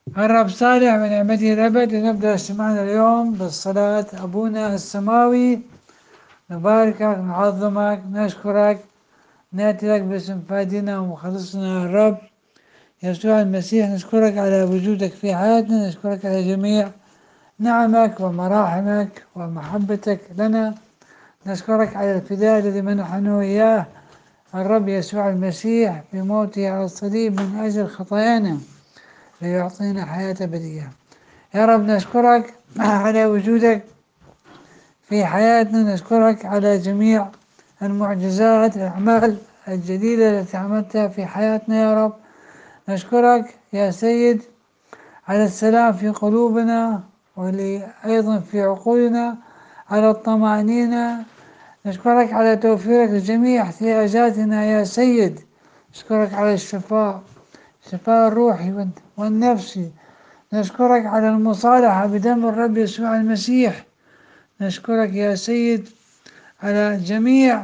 الرب صالح من نعمته الأبد. نبدأ اجتماعنا اليوم بالصلاة. أبونا السماوي، نباركك، نعظمك، نشكرك، نأتي لك باسم فادنا ومخلصنا الرب يسوع المسيح. نشكرك على وجودك في حياتنا، نشكرك على جميع نعمك ومراحمك ومحبتك لنا. نشكرك على الفداء الذي منحنا إياه الرب يسوع المسيح بموته على الصليب من أجل خطايانا ليعطينا حياة أبدية. يا رب نشكرك على وجودك في حياتنا، نشكرك على جميع المعجزات، الأعمال الجديدة التي عملتها في حياتنا يا رب. نشكرك يا سيد على السلام في قلوبنا وأيضا في عقولنا، على الطمأنينة. نشكرك على توفيرك لجميع احتياجاتنا يا سيد. نشكرك على الشفاء الروحي والنفسي. نشكرك على المصالحة بدم الرب يسوع المسيح. نشكرك يا سيد على جميع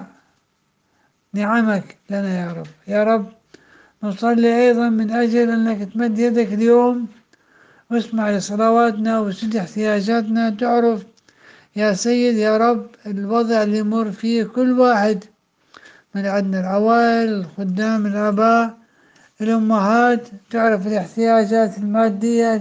نعمك لنا يا رب. يا رب نصلي أيضا من أجل أنك تمد يدك اليوم واسمع لصلواتنا وسد احتياجاتنا. تعرف يا سيد يا رب الوضع اللي يمر فيه كل واحد من عندنا، العوائل، الخدام، الآباء، الأمهات. تعرف الاحتياجات المادية،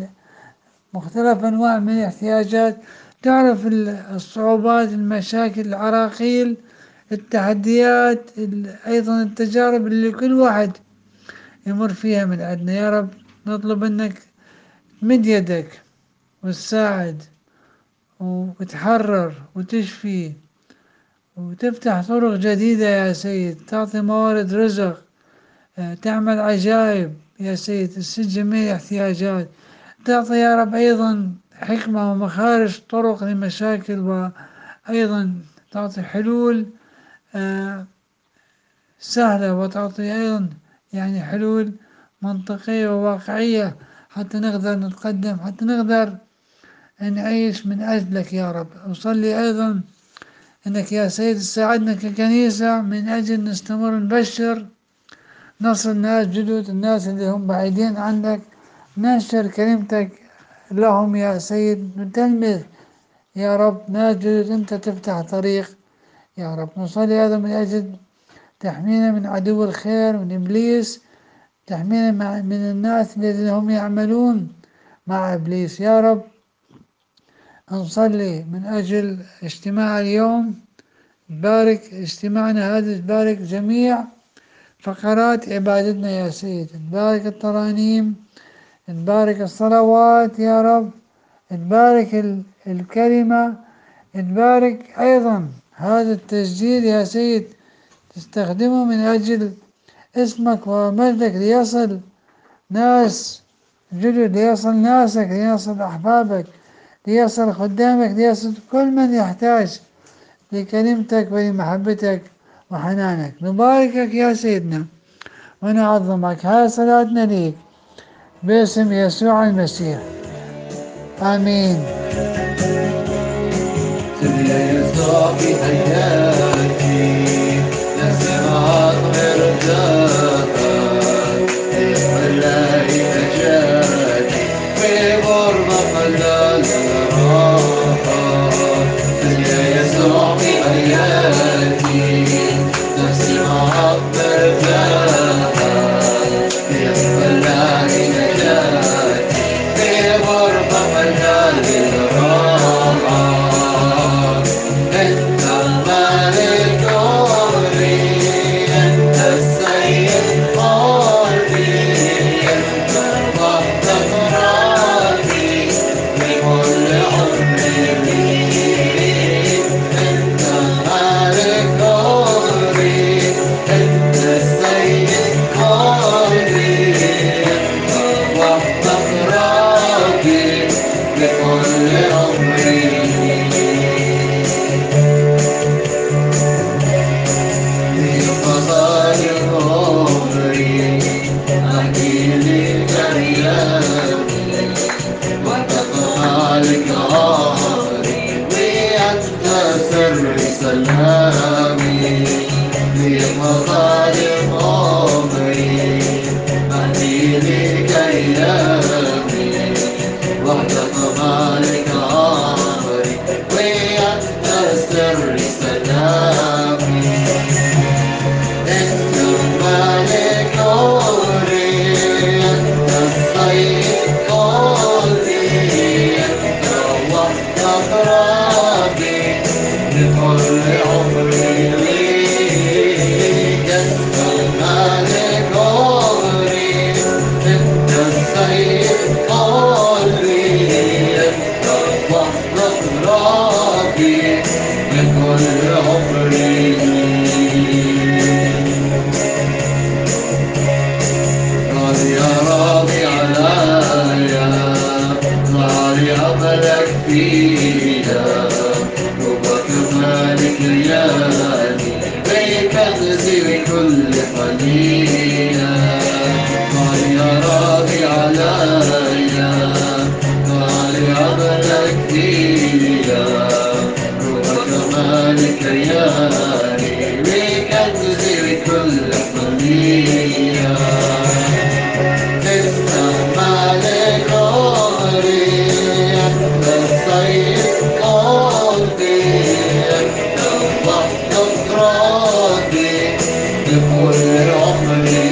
مختلف أنواع من الاحتياجات. تعرف الصعوبات، المشاكل، العراقيل، التحديات، أيضا التجارب اللي كل واحد يمر فيها من عندنا. يا رب نطلب أنك تمد يدك وتساعد وتحرر وتشفي وتفتح طرق جديدة يا سيد، تعطي موارد رزق، تعمل عجائب يا سيد، تسد جميع الاحتياجات. تعطي يا رب أيضا حكمة ومخارج طرق لمشاكل، وأيضا تعطي حلول سهلة، وتعطي أيضا يعني حلول منطقية وواقعية حتى نقدر نتقدم، حتى نقدر نعيش من أجلك يا رب. أصلي أيضا أنك يا سيد تساعدنا ككنيسة من أجل نستمر نبشر، نصل ناس جدد، الناس اللي هم بعيدين عنك، ننشر كلمتك لهم يا سيد، نتلمذ يا رب ناس جدد، أنت تفتح طريق يا رب. نصلي هذا من أجل تحمينا من عدو الخير، من إبليس، تحمينا من الناس الذين هم يعملون مع إبليس يا رب. نصلي من أجل اجتماع اليوم، تبارك اجتماعنا هذا، تبارك جميع فقرات عبادتنا يا سيد، تبارك الترانيم، تبارك الصلوات يا رب، تبارك الكلمة، تبارك أيضا هذا التسجيل يا سيد، تستخدمه من أجل اسمك ومجدك، ليصل ناس جدد، ليصل ناسك، ليصل أحبابك، ليصل خدامك، ليصل كل من يحتاج لكلمتك ولمحبتك وحنانك. نباركك يا سيدنا ونعظمك. هاي صلاتنا ليك باسم يسوع المسيح، آمين. سيدي يسوع في حياتي لازم أظهر رجاءك، ألاقي نجاتي في غربة خلال راحة. سيدي يسوع في حياتي لازم أظهر رجاءك، ألاقي نجاتي في غربة خلال راحة. أنت الملك عمري، أنت السيد قلبي، أنت وحدك راضي بكل عمري. أنت الملك عمري، أنت السيد قلبي، أنت وحدك راضي بكل عمري. سلامي في مظالم عمري، مهدي لك أيامي فينا روحك مالك ليالي بيك تغزي كل حنينا قال يا راضي علينا قال عبدك فينا روحك مالك ليالي بيك تغزي كل حنينا مالك عمري أنت السيد قلبي وحدك راضي بكل عمري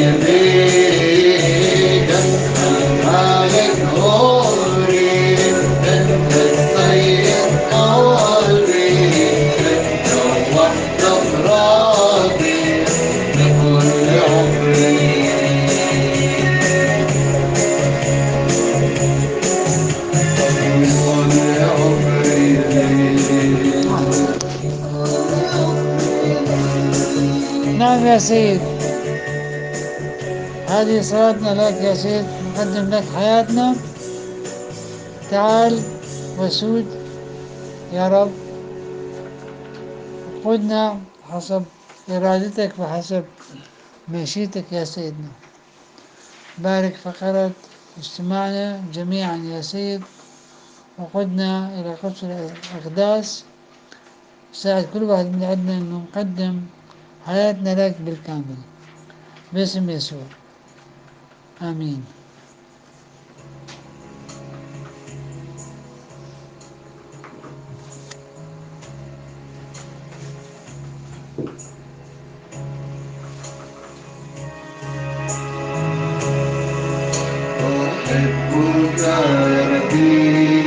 بيك أنت مالك عمري أنت السيد قلبي أنت وحدك راضي بكل عمري نعم يا سيد، هذه صلاتنا لك يا سيد، نقدم لك حياتنا. تعال وسود يا رب، قدنا حسب إرادتك وحسب مشيتك يا سيدنا. بارك فقرة اجتماعنا جميعا يا سيد، وقدنا إلى قدس الأقداس. ساعد كل واحد من عندنا أنه نقدم حياتنا لك بالكامل باسم يسوع، آمين. أحبك ربي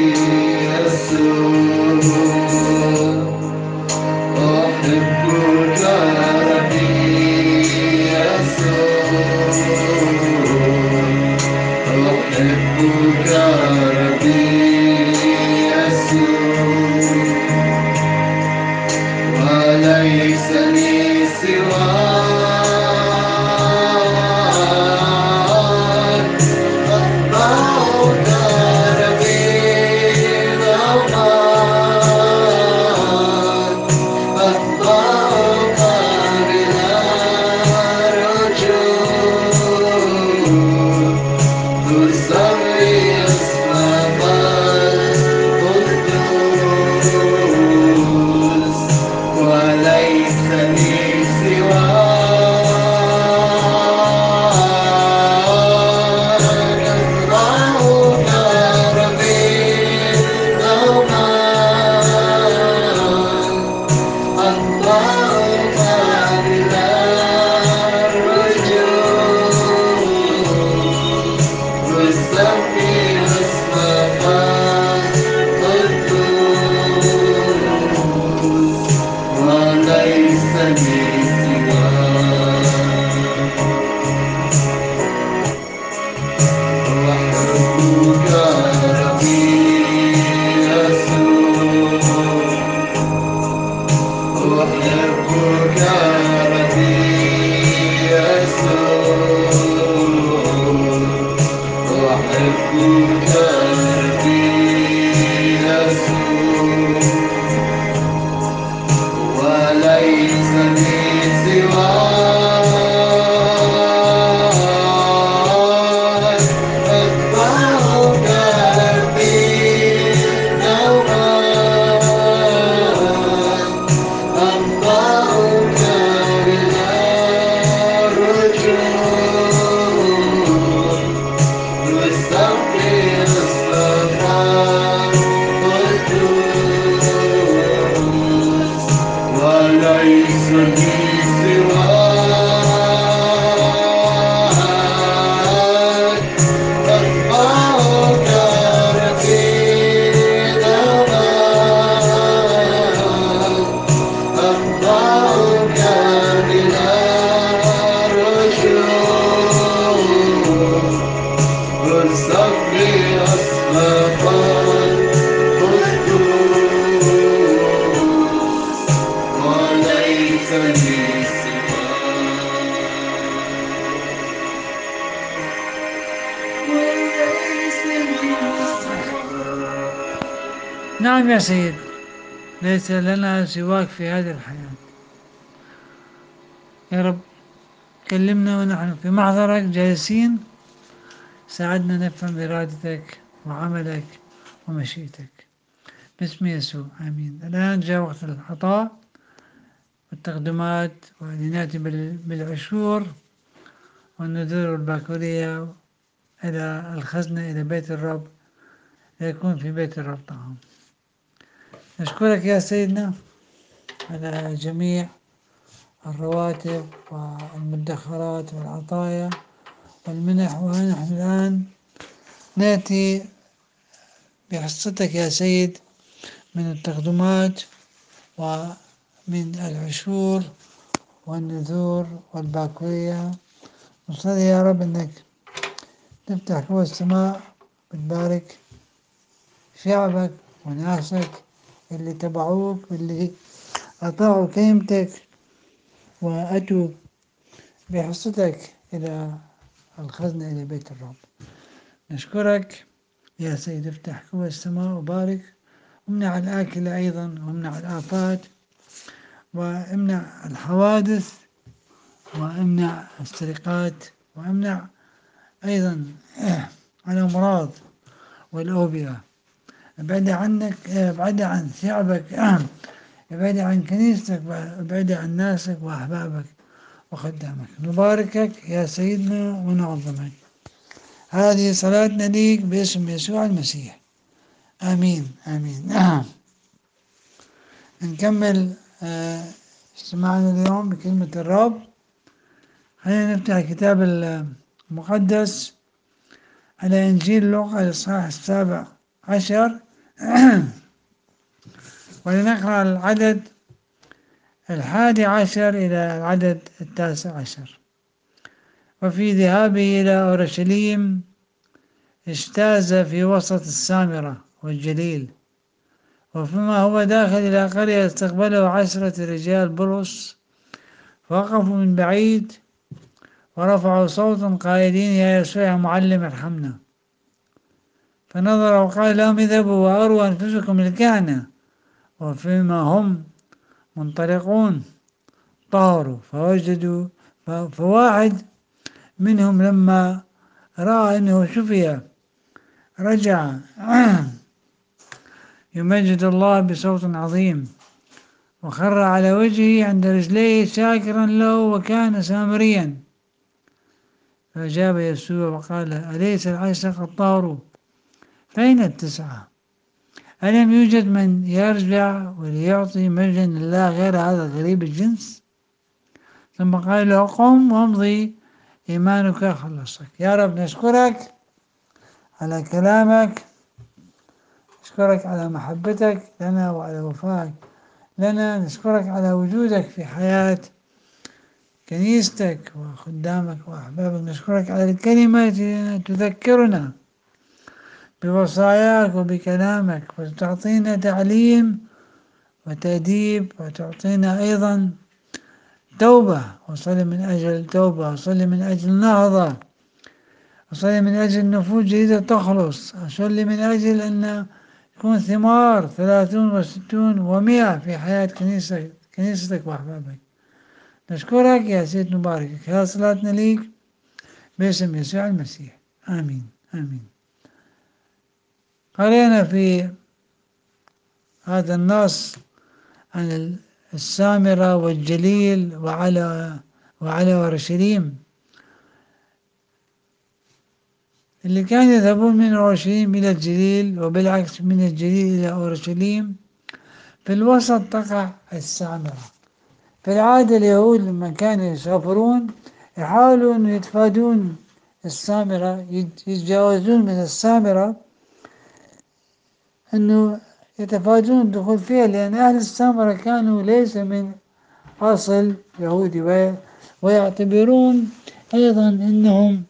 يسوع أحبك ربي يسوع أحبك ربي يسوع وليس لي سواك أتبعك ربي دوما أتبعك بلا رجوع تصلي اسمك القدوس وليس لي سواك أتبعك ربي دوما أتبعك بلا رجوع وسمي اسمك القدوس وليس لي سواك أحبك ربي يسوع أحبك ربي يسوع أحبك ربي يسوع وليس لي سواك أتبعك ربي دوما أتبعك بلا رجوع وسبح اسمك القدوس وليس لي سواك أتبعك ربي دوما أتبعك بلا رجوع وسبح اسمك القدوس وليس لي سواك وليس لي سواك نعم يا سيد، ليس لنا سواك في هذه الحياة. يا رب كلمنا ونحن في محضرك جالسين، ساعدنا نفهم إرادتك وعملك ومشيئتك، باسم يسوع آمين. الآن جاء وقت العطاء والتقدمات، ولنأتي بالعشور والنذور والباكورية إلى الخزنة، إلى بيت الرب، ليكون في بيت الرب طعام. نشكرك يا سيدنا على جميع الرواتب والمدخرات والعطايا والمنح، ونحن الآن نأتي بحصتك يا سيد من التقدمات ومن العشور والنذور والباكورية. نصلي يا رب أنك تفتح قوى السماء وتبارك شعبك وناسك اللي تبعوك واللي أطاعوا كلمتك وأتوا بحصتك إلى الخزنة، إلى بيت الرب. نشكرك يا سيد، افتح قوى السماء وبارك، وامنع الآكل أيضا، وامنع الآفات، وامنع الحوادث، وامنع السرقات، وامنع أيضا الأمراض والأوبئة. ابعد عنك، ابعد عن شعبك، ابعد عن كنيستك، ابعد عن ناسك وأحبابك وخدامك. نباركك يا سيدنا ونعظمك. هذه صلاتنا ليك باسم يسوع المسيح، آمين آمين. نكمل استماعنا اليوم بكلمة الرب. خلينا نفتح الكتاب المقدس على إنجيل لوقا الإصحاح 17 ولنقرأ العدد 11 إلى العدد 19. وفي ذهابه إلى أورشليم اجتاز في وسط السامرة والجليل، وفيما هو داخل إلى قرية استقبله 10 رجال برص، فوقفوا من بعيد ورفعوا صوتا قائلين: يا يسوع يا معلم ارحمنا. فنظر وقال لهم: اذهبوا وأروا أنفسكم الكهنة. وفيما هم منطلقون طاروا فوجدوا، فواحد منهم لما رأى أنه شفي رجع يمجد الله بصوت عظيم، وخر على وجهه عند رجليه شاكرا له، وكان سامريا. فأجاب يسوع وقال: أليس 10 قد طاروا؟ فأين 9؟ ألم يوجد من يرجع وليعطي مجدا لله غير هذا غريب الجنس؟ ثم قال له: قم وامضي، إيمانك خلصك. يا رب نشكرك على كلامك، نشكرك على محبتك لنا وعلى وفائك لنا، نشكرك على وجودك في حياة كنيستك وخدامك وأحبابك، نشكرك على الكلمة التي تذكرنا بوصاياك وبكلامك، وتعطينا تعليم وتأديب، وتعطينا أيضا توبة. وصلي من أجل توبة، وصلي من أجل نهضة، وصلي من أجل نفوس جديدة تخلص، وصلي من أجل أن يكون ثمار 30 و60 و100 في حياة كنيستك وأحبابك. نشكرك يا سيد، نباركك. هذه صلاتنا ليك باسم يسوع المسيح، آمين آمين. قرأنا في هذا النص عن السامرة والجليل وعلى أورشليم، اللي كانوا يذهبون من أورشليم إلى الجليل، وبالعكس من الجليل إلى أورشليم. في الوسط تقع السامرة. في العادة اليهود لما كانوا يسافرون يحاولوا أن يتفادون السامرة، يتجاوزون من السامرة، أنه يتفادون الدخول فيها، لأن أهل السامرة كانوا ليس من أصل يهودي، ويعتبرون أيضا أنهم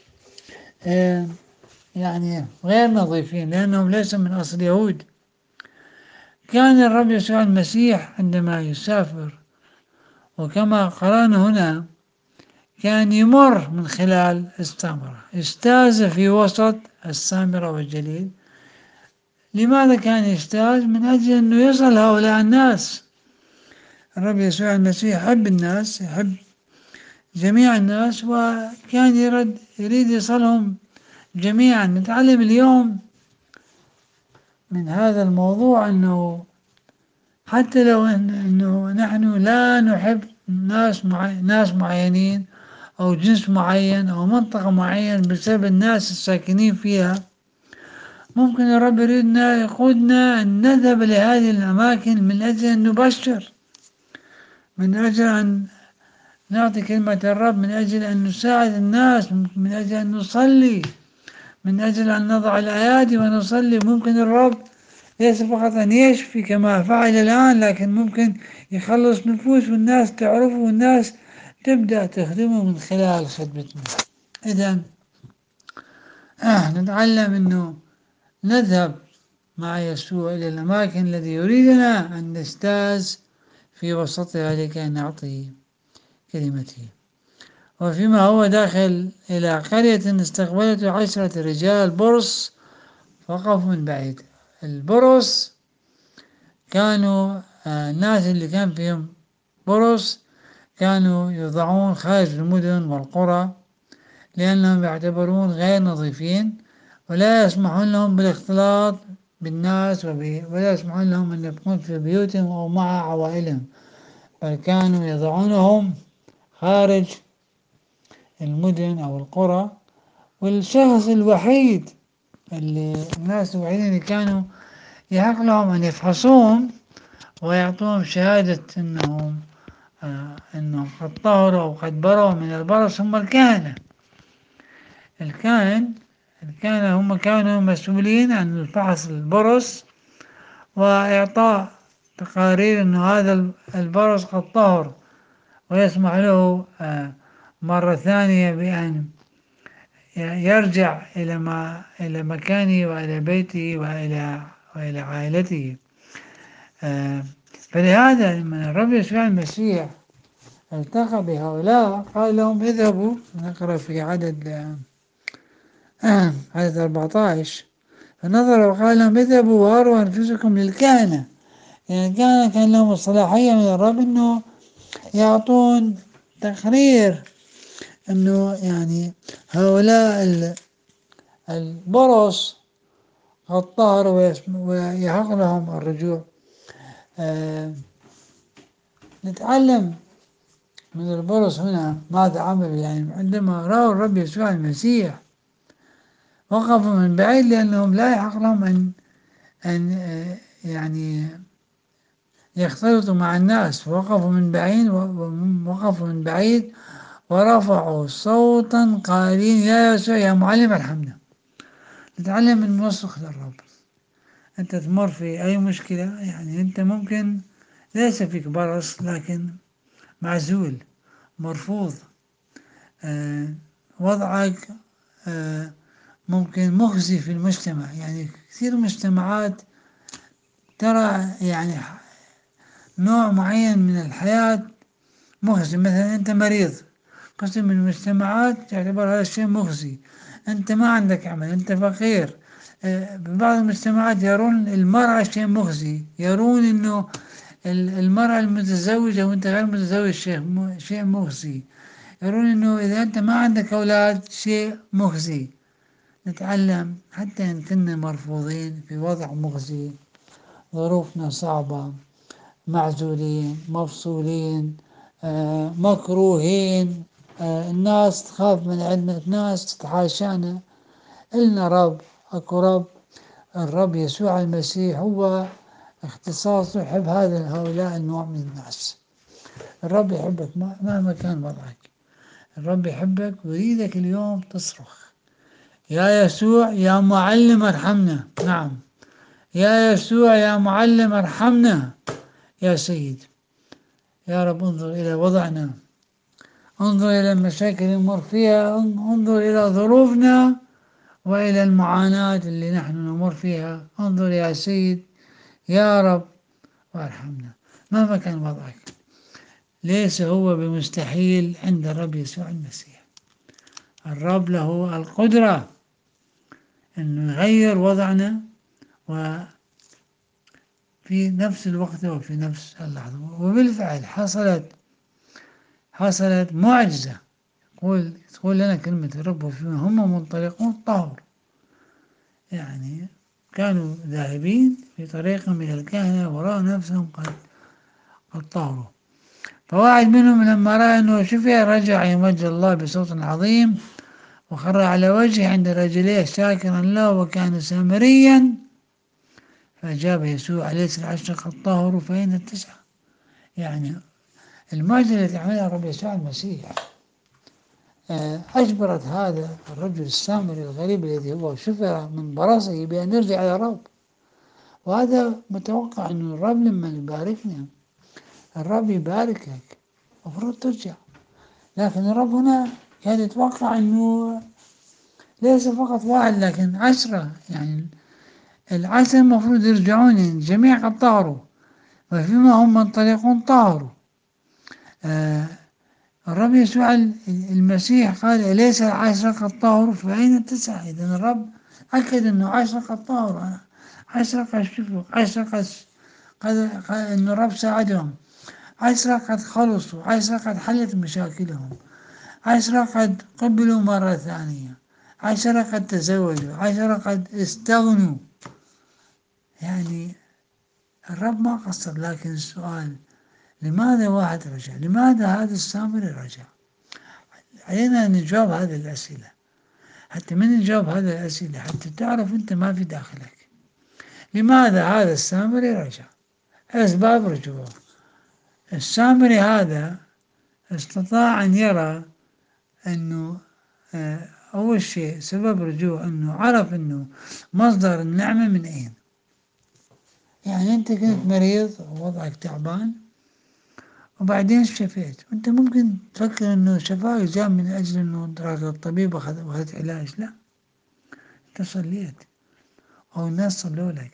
يعني غير نظيفين لأنهم ليسوا من أصل يهود. كان الرب يسوع المسيح عندما يسافر، وكما قرأنا هنا، كان يمر من خلال السامرة، اجتاز في وسط السامرة والجليل لماذا كان يجتاز؟ من أجل أنه يصل هؤلاء الناس. الرب يسوع المسيح يحب الناس، يحب جميع الناس، وكان يريد يصلهم جميعا. نتعلم اليوم من هذا الموضوع أنه حتى لو أنه نحن لا نحب ناس معينين أو جنس معين أو منطقة معين بسبب الناس الساكنين فيها، ممكن الرب يريدنا يقودنا أن نذهب لهذه الأماكن من أجل أن نبشر، من أجل أن نعطي كلمة الرب، من أجل أن نساعد الناس، من أجل أن نصلي، من أجل أن نضع الأيادي ونصلي. ممكن الرب ليس فقط أن يشفي كما فعل الآن، لكن ممكن يخلص نفوس والناس تعرفه والناس تبدأ تخدمه من خلال خدمتنا. إذن نتعلم أنه نذهب مع يسوع إلى الأماكن التي يريدنا أن نجتاز في وسطها لكي نعطي كلمته. وفيما هو داخل إلى قرية استقبلته 10 رجال برص وقفوا من بعيد. البرص كانوا الناس اللي كان فيهم برص كانوا يوضعون خارج المدن والقرى لأنهم يعتبرون غير نظيفين، ولا يسمحون لهم بالاختلاط بالناس ولا يسمحون لهم أن يبقون في بيوتهم أو مع عوائلهم، بل كانوا يضعونهم خارج المدن أو القرى. والشخص الوحيد الناس الوحيدين اللي كانوا يحق لهم أن يفحصوهم ويعطوهم شهادة أنهم قد طهروا أو قد بروا من البرص هم الكهنة. الكهنة هم كانوا مسؤولين عن فحص البرص وإعطاء تقارير أن هذا البرص قد طهر، ويسمح له مرة ثانية بأن يرجع إلى مكانه وإلى بيته وإلى عائلته. فلهذا لما الرب يسوع المسيح التقى بهؤلاء قال لهم اذهبوا، نقرأ في عدد 14، فنظر وقال لهم اذهبوا واروا أنفسكم للكهنة. يعني الكهنة كان لهم الصلاحية من الرب أنه يعطون تقرير أنه يعني هؤلاء البرص قد طهروا ويحق لهم الرجوع. نتعلم من البرص هنا ماذا عملوا. يعني عندما رأوا الرب يسوع المسيح وقفوا من بعيد لأنهم لا يحق لهم أن يعني يختلطوا مع الناس، وقفوا من بعيد ورفعوا صوتا قائلين يا يسوع يا معلم ارحمنا. نتعلم من نصرخ للرب. أنت تمر في أي مشكلة، يعني أنت ممكن ليس فيك برص لكن معزول مرفوض، وضعك ممكن مخزي في المجتمع. يعني كثير مجتمعات ترى يعني نوع معين من الحياة مخزي. مثلا أنت مريض، قسم من المجتمعات تعتبر هذا الشيء مخزي. أنت ما عندك عمل، أنت فقير. ببعض المجتمعات يرون المرأة شيء مخزي، يرون أنه المرأة المتزوجة وأنت غير متزوج شيء مخزي، يرون أنه إذا أنت ما عندك أولاد شيء مخزي. نتعلم حتى إن كنا مرفوضين في وضع مخزي، ظروفنا صعبة، معزولين، مفصولين، مكروهين، الناس تخاف من عندنا، ناس تتحاشانا، إلنا رب، أكو رب. الرب يسوع المسيح هو اختصاصه يحب هؤلاء النوع من الناس. الرب يحبك مهما كان وضعك. الرب يحبك ويريدك اليوم تصرخ يا يسوع يا معلم ارحمنا. نعم، يا يسوع يا معلم ارحمنا. يا سيد، يا رب انظر إلى وضعنا، انظر إلى المشاكل اللي نمر فيها، انظر إلى ظروفنا وإلى المعاناة اللي نحن نمر فيها. انظر يا سيد يا رب وارحمنا مهما كان وضعك. ليس هو بمستحيل عند الرب يسوع المسيح. الرب له القدرة أن يغير وضعنا وفي نفس الوقت وفي نفس اللحظة. وبالفعل حصلت معجزة. تقول لنا كلمة الرب وفيما هم منطلقون طهر، يعني كانوا ذاهبين في طريقهم إلى الكهنة ورأوا نفسهم قد طهروا. فواحد منهم لما رأى أنه شفي رجع يمجد الله بصوت عظيم وخر على وجهه عند رجليه شاكرا له، وكان سامريا. فأجاب يسوع: أليس العشرة قد طهروا فأين التسعة؟ يعني المعجزة التي عملها الرب يسوع المسيح أجبرت هذا الرجل السامري الغريب الذي هو شفى من برصه بأن يرجع إلى الرب. وهذا متوقع أنه الرب لما يباركنا، الرب يباركك المفروض ترجع. لكن الرب هنا كان يتوقع أنه ليس فقط واحد لكن 10، يعني 10 المفروض يرجعون، يعني الجميع قد طهروا وفيما هم منطلقون طهروا. الرب يسوع المسيح قال: أليس 10 قد طهروا فأين التسعة؟ إذن الرب أكد أنه 10 قد طهروا، 10 قد شفوا، 10 قد أنه الرب ساعدهم، 10 قد خلصوا، 10 قد حلت مشاكلهم، 10 قد قبلوا مرة ثانية، 10 قد تزوجوا، 10 قد استغنوا. يعني الرب ما قصر. لكن السؤال: لماذا واحد رجع؟ لماذا هذا السامري رجع؟ علينا أن نجاوب هذه الأسئلة. حتى من نجاوب هذه الأسئلة حتى تعرف أنت ما في داخلك. لماذا هذا السامري رجع؟ أسباب رجوعه: السامري هذا استطاع أن يرى أنه أول شيء سبب رجوع أنه عرف أنه مصدر النعمة من أين. يعني أنت كنت مريض ووضعك تعبان وبعدين شفيت، وأنت ممكن تفكر أنه شفاك جاء من أجل أنه رحت للطبيب وأخذت علاج. لا، أنت صليت أو الناس صلوا لك.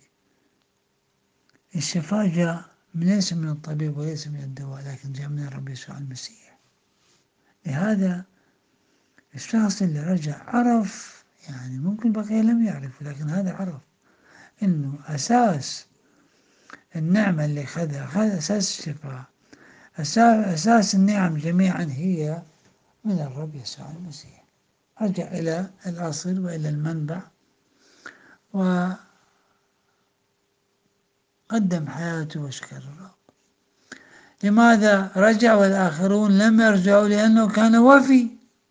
الشفاء جاء ليس من الطبيب وليس من الدواء، لكن جاء من الرب يسوع المسيح. لهذا الشخص اللي رجع عرف، يعني ممكن البقية لم يعرفوا، لكن هذا عرف أنه أساس النعمة اللي خذها أساس الشفاء، أساس النعم جميعا هي من الرب يسوع المسيح. رجع إلى الأصل وإلى المنبع وقدم حياته وشكر الرب. لماذا رجع والآخرون لم يرجعوا؟ لأنه كان وفي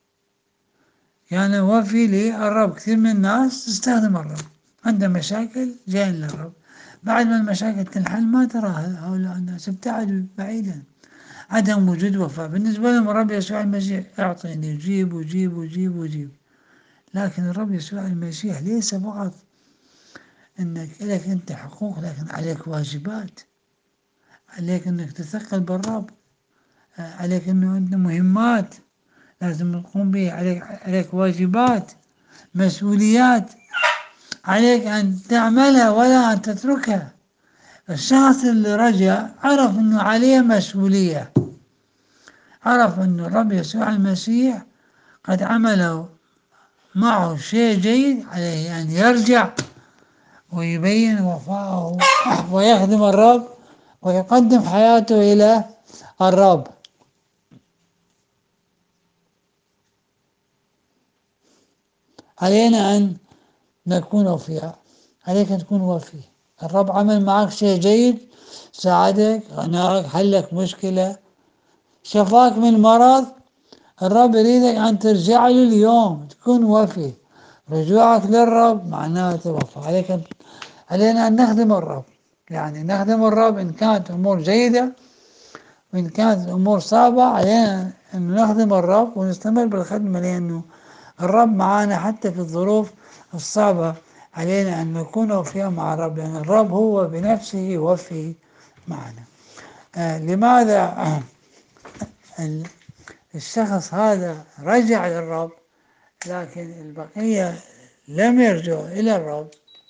للرب. كثير من الناس تستخدم الرب، عنده مشاكل جاي للرب، بعد ما المشاكل تنحل ما ترى هؤلاء الناس، ابتعدوا بعيدا، عدم وجود وفاء. بالنسبة لهم الرب يسوع المسيح أعطيني، يجيب ويجيب ويجيب ويجيب. لكن الرب يسوع المسيح ليس فقط أنك لك أنت حقوق، لكن عليك واجبات، عليك أنك تثقل بالرب، عليك أنه أنت مهمات لازم تقوم بها، عليك واجبات، مسؤوليات عليك أن تعملها ولا أن تتركها. الشخص اللي رجع عرف أنه عليه مسؤولية، عرف أنه الرب يسوع المسيح قد عمله معه شيء جيد، عليه أن يرجع ويبين وفاءه ويخدم الرب ويقدم حياته إلى الرب. علينا أن نكون وفياء، عليك أن تكون وفي. الرب عمل معك شيء جيد، ساعدك، غناك، حلك مشكلة، شفاك من مرض. الرب يريدك أن ترجع له اليوم، تكون وفي. رجوعك للرب معناته وفاء. علينا أن نخدم الرب، يعني نخدم الرب إن كانت أمور جيدة وإن كانت الأمور صعبة. علينا أن نخدم الرب ونستمر بالخدمة، لأنه الرب معنا حتى في الظروف الصعبة. علينا أن نكون وفياء مع الرب، لأن الرب هو بنفسه وفي معنا. لماذا الشخص هذا رجع للرب لكن البقية لم يرجعوا إلى الرب؟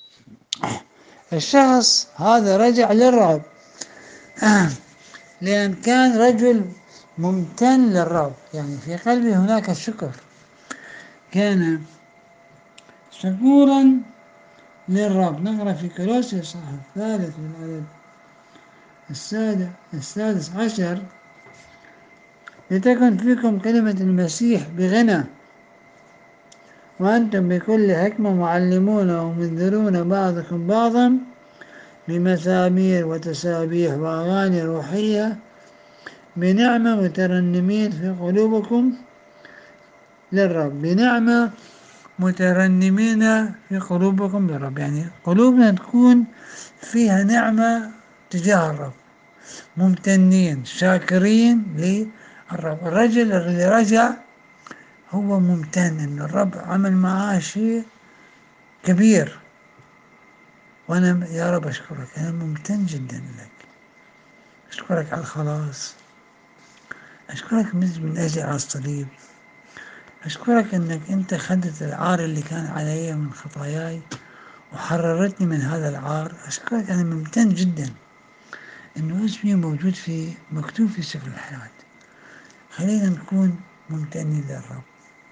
الشخص هذا رجع للرب لأن كان رجل ممتن للرب، يعني في قلبه هناك شكر، كان شكورا للرب. نقرأ في كولوسي الإصحاح 3 والعدد السادس عشر: لتكن فيكم كلمة المسيح بغنى، وأنتم بكل حكمة معلمون ومنذرون بعضكم بعضا بمزامير وتسابيح وأغاني روحية بنعمة مترنمين في قلوبكم للرب. بنعمة مترنمين في قلوبكم للرب، يعني قلوبنا تكون فيها نعمة تجاه الرب، ممتنين شاكرين للرب. الرجل اللي رجع هو ممتن إن الرب عمل معاه شيء كبير، وأنا يا رب أشكرك، أنا ممتن جدا لك، أشكرك على الخلاص، أشكرك من أجل على الصليب، أشكرك أنك أنت خدت العار اللي كان علي من خطاياي وحررتني من هذا العار. أشكرك، أنا ممتن جدا أنه اسمي موجود مكتوب في سفر الحياة. خلينا نكون ممتنين للرب.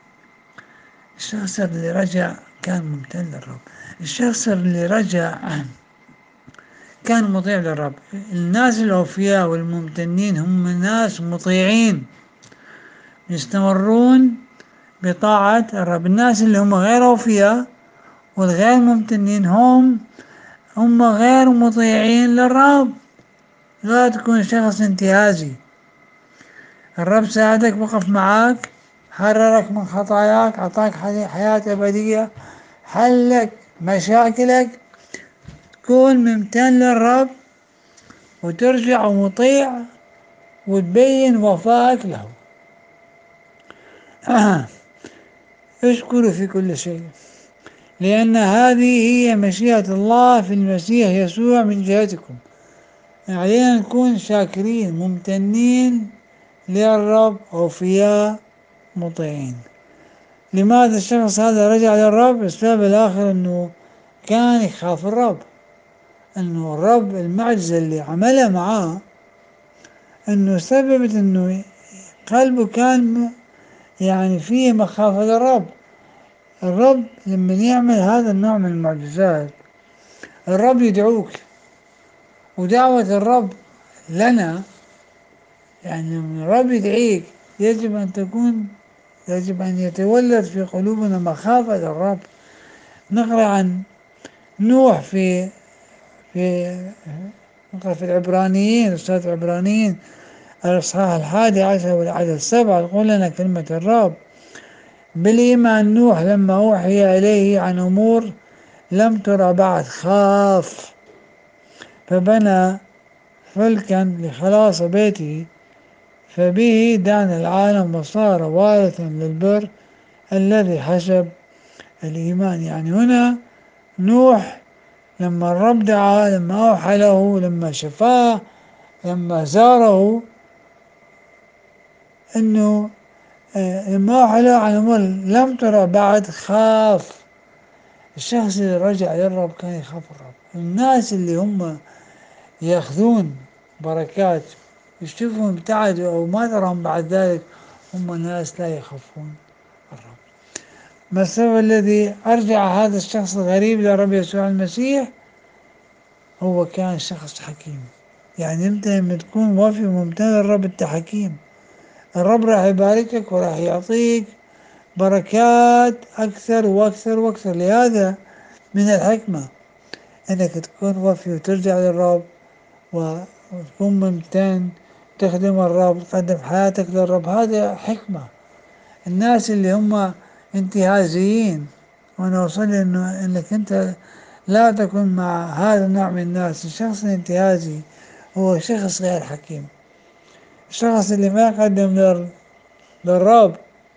الشخص اللي رجع كان ممتن للرب، الشخص اللي رجع كان مطيع للرب. الناس الأوفياء والممتنين هم ناس مطيعين يستمرون بطاعة الرب. الناس اللي هم غير أوفياء والغير ممتنين هم غير مطيعين للرب. لا تكون شخص انتهازي. الرب ساعدك، وقف معاك، حررك من خطاياك، أعطاك حياة أبدية، حلك مشاكلك. تكون ممتن للرب وترجع مطيع وتبين وفائك له. اشكروا في كل شيء، لأن هذه هي مشيئة الله في المسيح يسوع من جهتكم. علينا نكون شاكرين ممتنين للرب، أوفياء مطيعين. لماذا الشخص هذا رجع للرب؟ السبب الآخر أنه كان يخاف الرب، أنه الرب المعجزة اللي عملها معاه أنه سببت أنه قلبه كان يعني فيه مخافة للرب. الرب لما يعمل هذا النوع من المعجزات الرب يدعوك، ودعوة الرب لنا يعني لما الرب يدعيك يجب أن يتولد في قلوبنا مخافة الرب. نقرأ عن نوح في نقرأ في العبرانيين، رسالة العبرانيين الإصحاح 11 والعدد 7 يقول لنا كلمة الرب: بالإيمان نوح لما أوحي إليه عن أمور لم ترى بعد خاف، فبنى فلكا لخلاص بيته، فبه دان العالم وصار وارثا للبر الذي حسب الإيمان. يعني هنا نوح لما الرب دعاه، لما أوحى له، لما شفاه، لما زاره، أنه لما أوحى له عن أمور لم ترى بعد خاف. الشخص اللي رجع للرب كان يخاف الرب. الناس اللي هم يأخذون بركات يشوفهم ابتعدوا أو ما تراهم بعد ذلك هم ناس لا يخافون الرب. ما السبب الذي أرجع هذا الشخص الغريب للرب يسوع المسيح؟ هو كان شخص حكيم. يعني أنت لما تكون وافي وممتن للرب أنت حكيم، الرب راح يباركك وراح يعطيك بركات أكثر وأكثر وأكثر. لهذا من الحكمة أنك تكون وفي وترجع للرب وتكون ممتن، تخدم الرب، تقدم حياتك للرب. هذا حكمة. الناس اللي هم انتهازيين، وأنا أصلي أنك أنت لا تكون مع هذا النوع من الناس. الشخص الانتهازي هو شخص غير حكيم. الشخص اللي ما يقدم للرب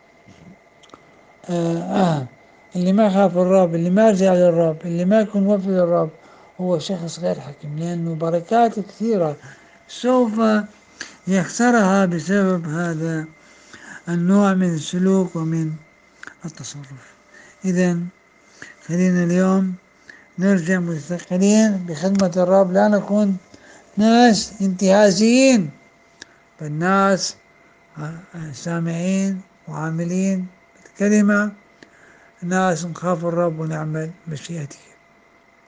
اللي ما يخاف الرب، اللي ما يرجع للرب، اللي ما يكون وفي للرب، هو شخص غير حكيم، لأنه بركات كثيرة سوف يخسرها بسبب هذا النوع من السلوك ومن التصرف. إذا خلينا اليوم نرجع مستقلين بخدمة الرب، لا نكون ناس انتهازيين، بل ناس سامعين وعاملين بالكلمة، ناس نخاف الرب ونعمل مشيئته.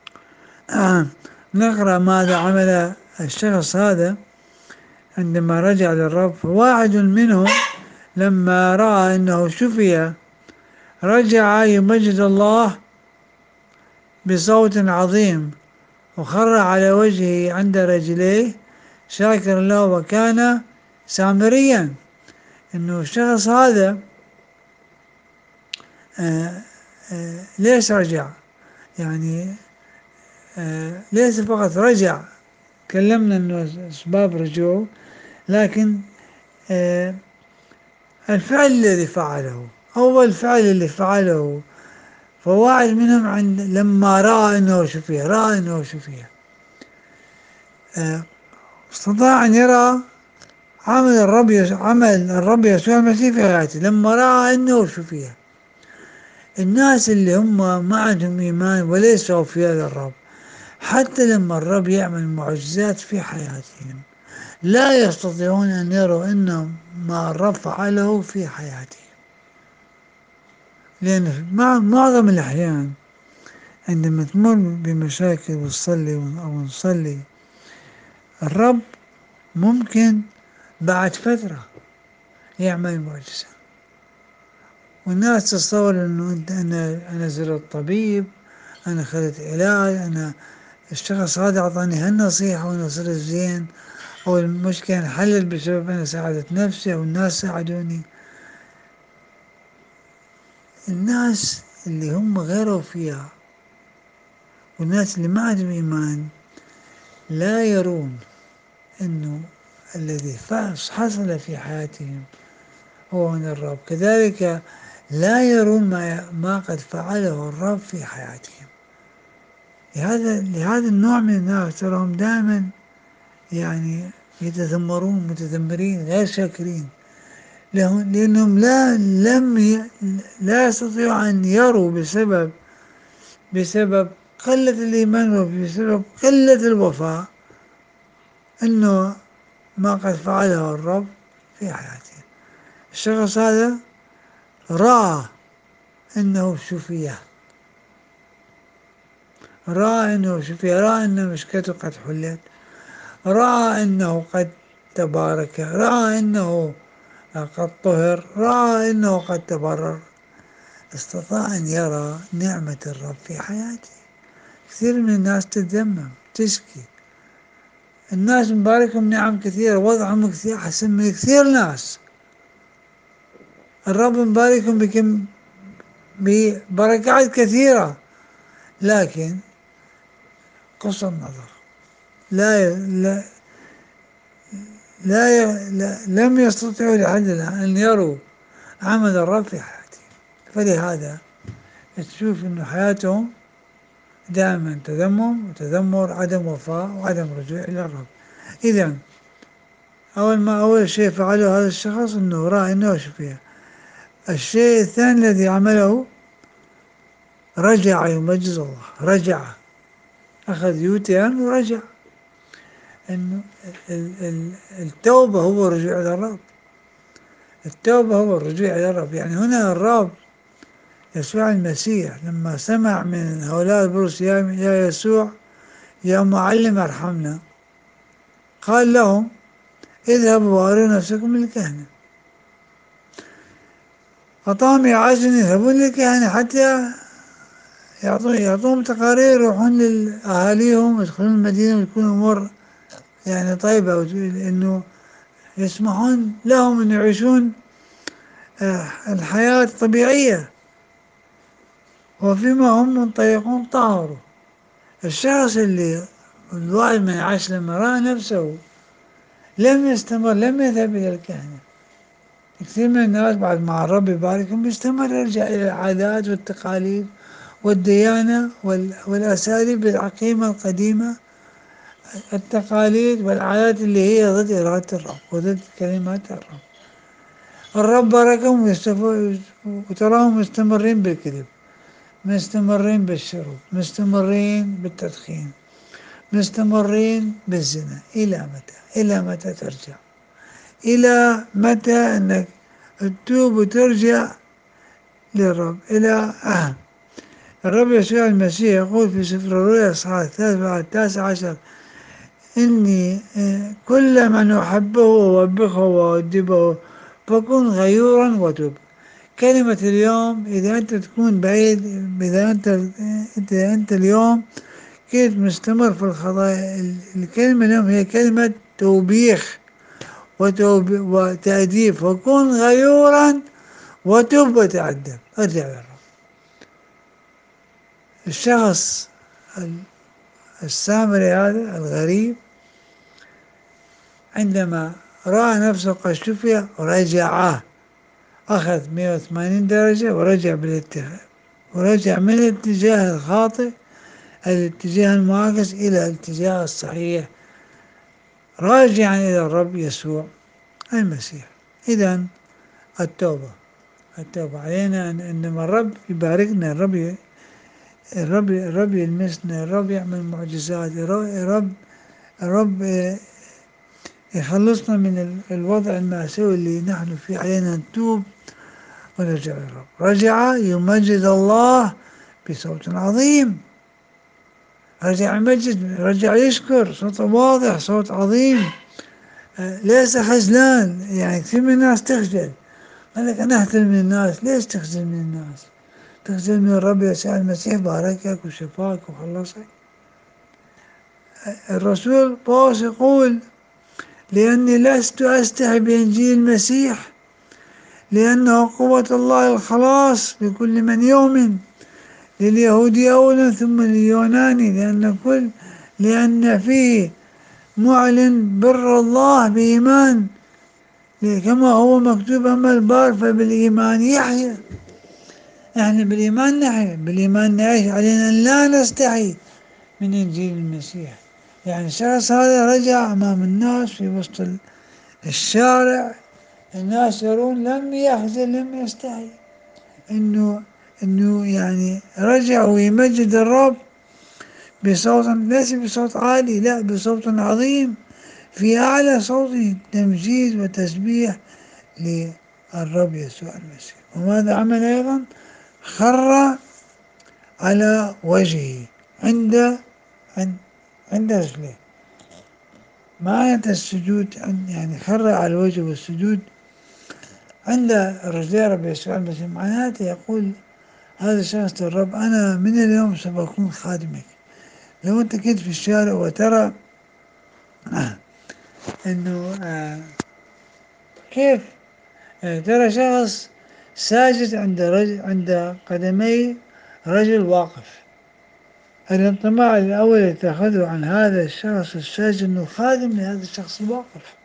نقرأ ماذا عمل الشخص هذا عندما رجع للرب. فواحد منهم لما رأى أنه شفي رجع يمجد الله بصوت عظيم، وخر على وجهه عند رجليه شاكرا له، وكان سامريا. انه الشخص هذا ليش رجع؟ يعني ليس فقط رجع، تكلمنا انه اسباب رجوعه، لكن الفعل الذي فعله، اول فعل اللي فعله، فواحد منهم لما رأى انه شفي استطاع ان يرى عمل الرب يسوع المسيح في حياته لما رأى انه شفي. الناس اللي هم ما عندهم ايمان وليسوا اوفياء للرب، حتى لما الرب يعمل معجزات في حياتهم لا يستطيعون ان يروا ان ما الرب فعله في حياتهم، لان معظم الاحيان عندما تمر بمشاكل وتصلي او نصلي، الرب ممكن بعد فترة يعمل معجزة، والناس تتصور انه انا زرت طبيب، انا اخذت علاج، انا الشخص هذا اعطاني هالنصيحة وانا صرت زين، او المشكلة انحلت بسبب انا ساعدت نفسي او الناس ساعدوني. الناس اللي هم غير اوفياء والناس اللي ما عندهم ايمان لا يرون انه الذي حصل في حياتهم هو من الرب، كذلك لا يرون ما قد فعله الرب في حياتهم. لهذا النوع من الناس تراهم دائما يعني يتذمرون متذمرين غير شاكرين، لأنهم لا يستطيعوا أن يروا بسبب قلة الإيمان وبسبب قلة الوفاء أنه ما قد فعله الرب في حياته. الشخص هذا رأى أنه شفي، رأى أن مشكلته قد حلت، رأى أنه قد تبارك، رأى أنه قد طهر، رأى أنه قد تبرر، استطاع أن يرى نعمة الرب في حياته. كثير من الناس تتذمم تشكي، الناس مباركهم نعم كثيرة، وضعهم كثير أحسن من كثير ناس، الرب مباركهم ببركات كثيرة، لكن قصر النظر لا لا لم يستطيعوا لحد الآن أن يروا عمل الرب في حياتهم. فلهذا تشوف أن حياتهم دائما تذمم وتذمر، عدم وفاء وعدم رجوع إلى الرب. إذا أول شيء فعله هذا الشخص أنه رأى أنه شفي. الشيء الثاني الذي عمله رجع يمجد الله، أخذ يوتيان ورجع. أنه التوبة هو الرجوع إلى الرب، التوبة هو الرجوع إلى الرب. يعني هنا الرب يسوع المسيح لما سمع من هؤلاء البرص يا يسوع يا معلم ارحمنا، قال لهم اذهبوا واروا نفسكم للكهنة. أعطاهم عشان يذهبون للكهنة حتى يعطوهم تقارير، يروحون لأهاليهم، يدخلون المدينة ويكون أمور يعني طيبة، إنه يسمحون لهم أن يعيشون الحياة الطبيعية، وفيما هم منطلقون طهروا. الشخص اللي الواحد من عاش لما رأى نفسه لم يستمر، لم يذهب إلى الكهنة. كثير من الناس بعد ما الرب يباركهم يستمر، يرجع إلى العادات والتقاليد والديانة والأساليب العقيمة القديمة، التقاليد والعادات اللي هي ضد إرادة الرب وضد كلمات الرب. الرب باركهم وتراهم مستمرين بالكذب، مستمرين بالشرب، مستمرين بالتدخين، مستمرين بالزنا. إلى متى ترجع؟ إلى متى أنك تتوب وترجع للرب؟ إلى الرب يسوع المسيح يقول في سفر الرؤيا إصحاح 13 إني كل من أحبه وأوبخه وأؤدبه فكن غيورا وتب. كلمة اليوم إذا أنت تكون بعيد، إذا أنت اليوم كنت مستمر في الخطايا، الكلمة اليوم هي كلمة توبيخ وتأديب، فكن غيورا وتب وتعدل، ارجع للرب. الشخص السامري هذا الغريب عندما رأى نفسه قد شفي رجع، أخذ 180 درجة ورجع من الاتجاه الخاطئ الاتجاه المعاكس إلى الاتجاه الصحيح، راجعا إلى الرب يسوع المسيح. إذا التوبة علينا أن لما الرب يباركنا، الرب يلمسنا، الرب يعمل معجزات، الرب يخلصنا من الوضع المأساوي اللي نحن فيه، علينا نتوب ونرجع للرب. رجع يمجد الله بصوت عظيم، رجع يمجد، رجع يشكر، صوت واضح، صوت عظيم، ليس خجلان. يعني كثير من الناس تخجل، قال لك أنا أحترم من الناس. ليش تخجل من الناس؟ تخجل من الرب يسوع المسيح باركك وشفاك وخلصك. الرسول بولس يقول لأني لست أستحي بإنجيل المسيح لأنه قوة الله الخلاص لكل من يؤمن، لليهودي أولا ثم لليوناني، لأن فيه معلن بر الله بإيمان، كما هو مكتوب أما البار فبالإيمان يحيى. احنا بالإيمان نحيا، بالإيمان نعيش، علينا أن لا نستحي من إنجيل المسيح. يعني الشخص هذا رجع أمام الناس في وسط الشارع، الناس يرون، لم يخجل، لم يستحي إنه يعني رجع ويمجد الرب بصوت، ليس بصوت عالي، لا، بصوت عظيم، في أعلى صوت تمجيد وتسبيح للرب يسوع المسيح. وماذا عمل أيضا؟ خر على وجهه عند رجليه. معنى السجود يعني خر على الوجه والسجود عند رجلي رب يسوع المسيح، معناته يقول هذا الشخص للرب أنا من اليوم سأكون خادمك. لو أنت كنت في الشارع وترى إنه كيف ترى شخص ساجد عند قدمي رجل واقف، الانطباع الأول اللي تأخذه عن هذا الشخص الساجد إنه خادم لهذا الشخص الواقف.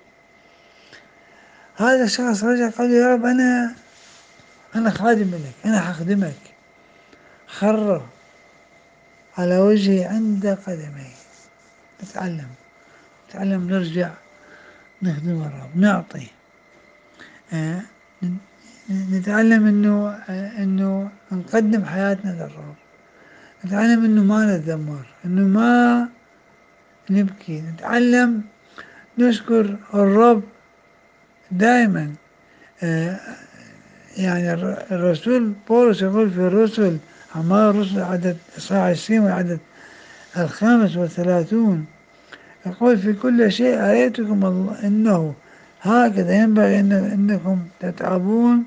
هذا الشخص رجع قال يا رب أنا خادم لك، أنا حخدمك. خر على وجهي عند قدمي. نتعلم نرجع نخدم الرب، نعطي، آه، نتعلم إنه نقدم حياتنا للرب، نتعلم إنه ما نتذمر، إنه ما نبكي، نتعلم نشكر الرب دائما. يعني الرسول بولس يقول في الرسل، أعمال الرسل عدد إصحاح 20 والعدد 35، يقول في كل شيء أريتكم الله أنه هكذا ينبغي أنكم تتعبون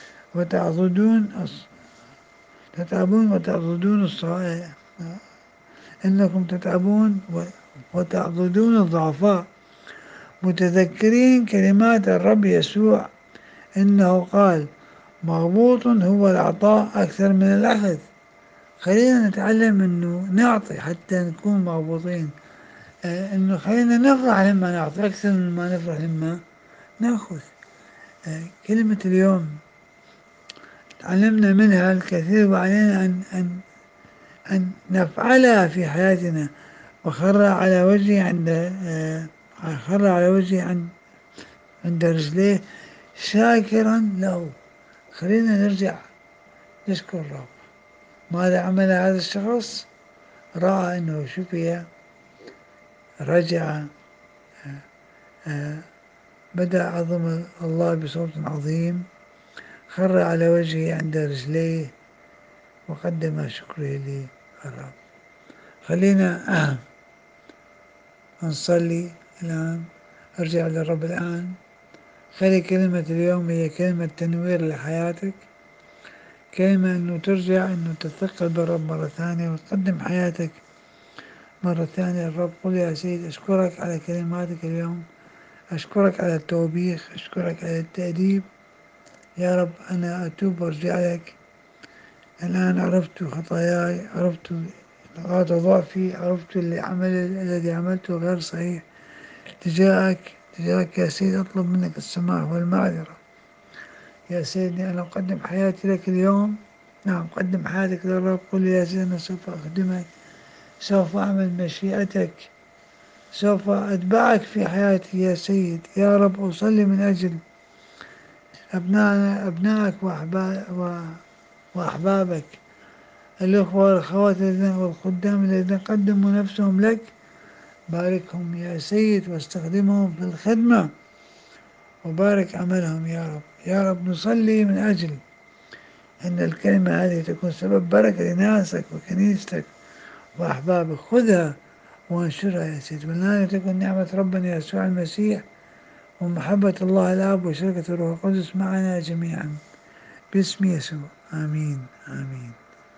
وتعضدون الصائع، أنكم تتعبون وتعضدون الضعفاء، متذكرين كلمات الرب يسوع إنه قال مغبوط هو العطاء أكثر من الأخذ. خلينا نتعلم إنه نعطي حتى نكون مغبوطين، إنه خلينا نفرح لما نعطي أكثر من ما نفرح لما نأخذ. كلمة اليوم تعلمنا منها الكثير، وعلينا أن نفعلها في حياتنا. وخر على وجهي عند رجليه شاكرا له. خلينا نرجع نشكر الرب. ماذا عمل هذا الشخص؟ رأى أنه شفي، رجع، بدأ عظم الله بصوت عظيم، خر على وجهه عند رجليه، وقدم شكره لي الرب. خلينا نصلي الآن. ارجع للرب الآن. خلي كلمة اليوم هي كلمة تنوير لحياتك، كلمة أنه ترجع أنه تتثقل بالرب مرة ثانية وتقدم حياتك مرة ثانية للرب. قل يا سيد أشكرك على كلماتك اليوم، أشكرك على التوبيخ، أشكرك على التأديب. يا رب أنا أتوب وأرجع لك. الآن عرفت خطاياي، عرفت نقاط ضعفي، عرفت الذي عملته غير صحيح تجاهك يا سيد. أطلب منك السماح والمعذرة يا سيدي. أنا أقدم حياتي لك اليوم. نعم، قدم حياتك للرب. قل يا سيدي أنا سوف أخدمك، سوف أعمل مشيئتك، سوف أتبعك في حياتي يا سيد. يا رب أصلي من أجل أبنائك وأحبابك، الأخوة والأخوات والخدام الذين قدموا نفسهم لك. باركهم يا سيد واستخدمهم في الخدمة وبارك عملهم يا رب. يا رب نصلي من أجل أن الكلمة هذه تكون سبب بركة لناسك وكنيستك وأحبابك. خذها وانشرها يا سيد. والآن تكون نعمة ربنا يسوع المسيح ومحبة الله الآب وشركة الروح القدس معنا جميعا باسم يسوع. آمين آمين.